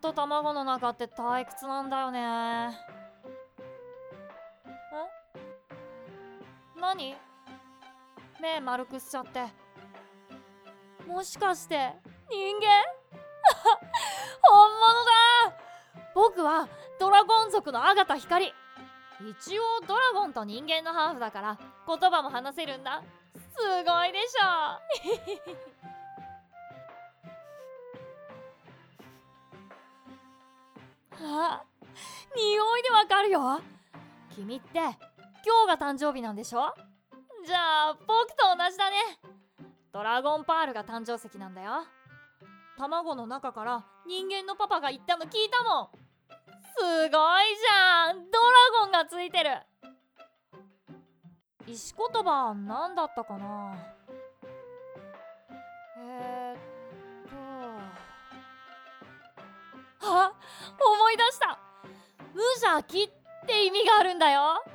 と卵の中って退屈なんだよね。何？目丸くしちゃって。もしかして人間？本物だ！僕はドラゴン族のアガタ光。一応ドラゴンと人間のハーフだから言葉も話せるんだ。すごいでしょ。あ、匂いでわかるよ。君って今日が誕生日なんでしょ？じゃあ僕と同じだね。ドラゴンパールが誕生石なんだよ。卵の中から人間のパパが言ったの聞いたもん。すごいじゃん、ドラゴンがついてる。石言葉なんだったかな。あ、思い出した。無邪気って意味があるんだよ。